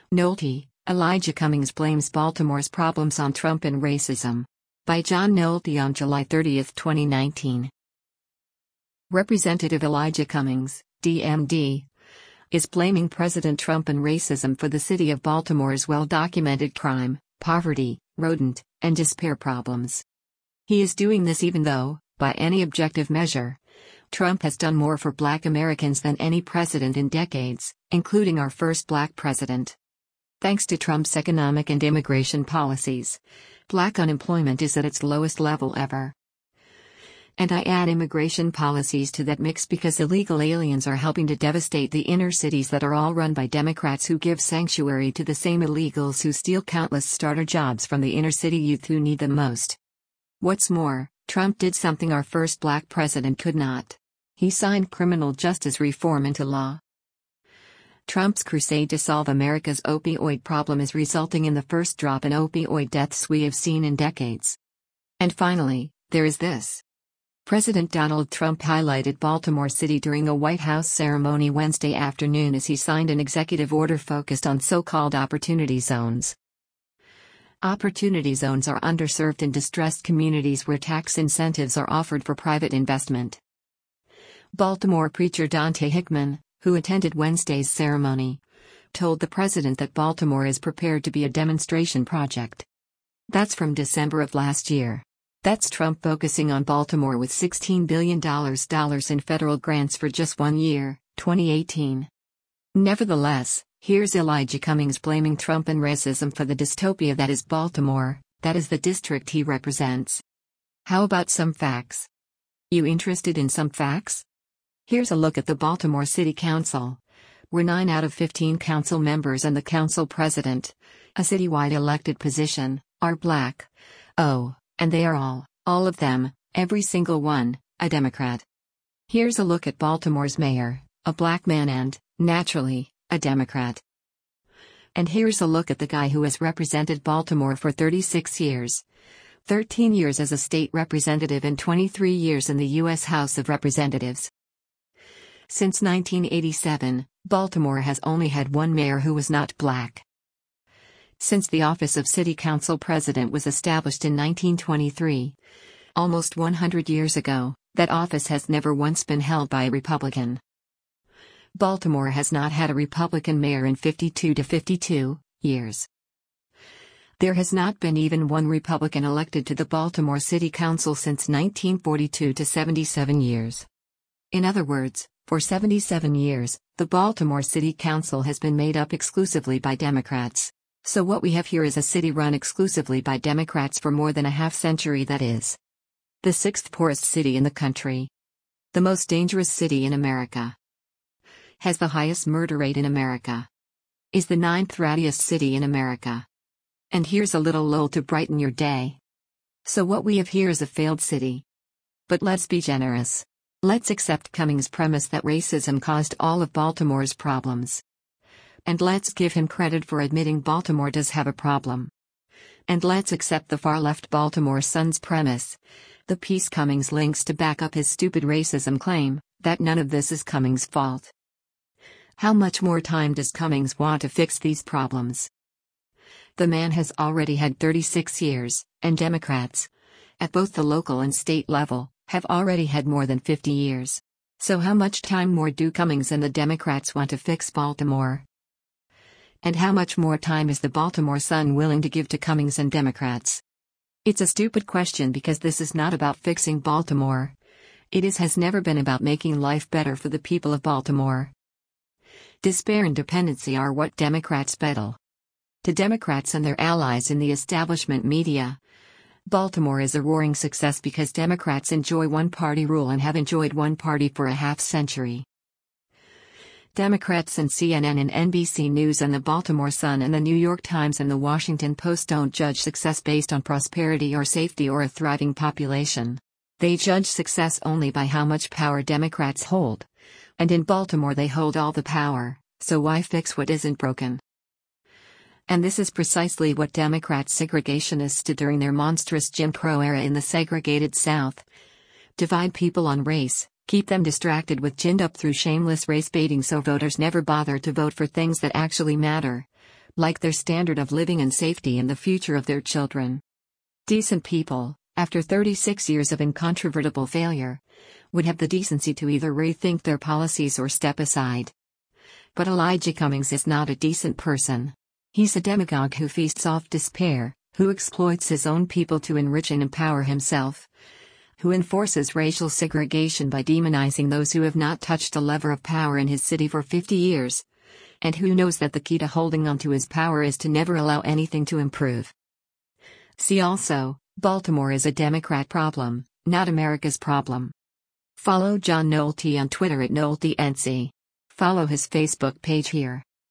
Nolte, Elijah Cummings blames Baltimore's problems on Trump and racism. By John Nolte on July 30, 2019. Representative Elijah Cummings, DMD, is blaming President Trump and racism for the city of Baltimore's well-documented crime, poverty, rodent, and despair problems. He is doing this even though, by any objective measure, Trump has done more for Black Americans than any president in decades, including our first Black president. Thanks to Trump's economic and immigration policies, Black unemployment is at its lowest level ever. And I add immigration policies to that mix because illegal aliens are helping to devastate the inner cities that are all run by Democrats who give sanctuary to the same illegals who steal countless starter jobs from the inner city youth who need them most. What's more, Trump did something our first Black president could not. He signed criminal justice reform into law. Trump's crusade to solve America's opioid problem is resulting in the first drop in opioid deaths we have seen in decades. And finally, there is this. President Donald Trump highlighted Baltimore City during a White House ceremony Wednesday afternoon as he signed an executive order focused on so-called opportunity zones. Opportunity zones are underserved and distressed communities where tax incentives are offered for private investment. Baltimore preacher Dante Hickman, who attended Wednesday's ceremony, told the president that Baltimore is prepared to be a demonstration project. That's from December of last year. That's Trump focusing on Baltimore with $16 billion in federal grants for just 1 year, 2018. Nevertheless, here's Elijah Cummings blaming Trump and racism for the dystopia that is Baltimore, that is the district he represents. How about some facts? You interested in some facts? Here's a look at the Baltimore City Council, where 9 out of 15 council members and the council president, a citywide elected position, are Black. Oh, and they are all of them, every single one, a Democrat. Here's a look at Baltimore's mayor, a Black man and, naturally, a Democrat. And here's a look at the guy who has represented Baltimore for 36 years. 13 years as a state representative and 23 years in the U.S. House of Representatives. Since 1987, Baltimore has only had one mayor who was not Black. Since the office of City Council President was established in 1923, almost 100 years ago, that office has never once been held by a Republican. Baltimore has not had a Republican mayor in 52 to 52 years. There has not been even one Republican elected to the Baltimore City Council since 1942 to 77 years. In other words, for 77 years, the Baltimore City Council has been made up exclusively by Democrats. So what we have here is a city run exclusively by Democrats for more than a half-century, that is. The 6th poorest city in the country. The most dangerous city in America. Has the highest murder rate in America. Is the 9th rattiest city in America. And here's a little lull to brighten your day. So what we have here is a failed city. But let's be generous. Let's accept Cummings' premise that racism caused all of Baltimore's problems. And let's give him credit for admitting Baltimore does have a problem. And let's accept the far-left Baltimore Sun's premise, the piece Cummings links to back up his stupid racism claim, that none of this is Cummings' fault. How much more time does Cummings want to fix these problems? The man has already had 36 years, and Democrats, at both the local and state level, have already had more than 50 years. So how much time more do Cummings and the Democrats want to fix Baltimore? And how much more time is the Baltimore Sun willing to give to Cummings and Democrats? It's a stupid question because this is not about fixing Baltimore. Has never been about making life better for the people of Baltimore. Despair and dependency are what Democrats peddle. To Democrats and their allies in the establishment media, Baltimore is a roaring success because Democrats enjoy one-party rule and have enjoyed one party for a half-century. Democrats and CNN and NBC News and the Baltimore Sun and the New York Times and the Washington Post don't judge success based on prosperity or safety or a thriving population. They judge success only by how much power Democrats hold. And in Baltimore they hold all the power, so why fix what isn't broken? And this is precisely what Democrat segregationists did during their monstrous Jim Crow era in the segregated South. Divide people on race, keep them distracted with ginned up through shameless race baiting so voters never bother to vote for things that actually matter. like their standard of living and safety and the future of their children. Decent people, after 36 years of incontrovertible failure, would have the decency to either rethink their policies or step aside. But Elijah Cummings is not a decent person. He's a demagogue who feasts off despair, who exploits his own people to enrich and empower himself, who enforces racial segregation by demonizing those who have not touched a lever of power in his city for 50 years, and who knows that the key to holding on to his power is to never allow anything to improve. See also, Baltimore is a Democrat problem, not America's problem. Follow John Nolte on Twitter at NolteNC. Follow his Facebook page here.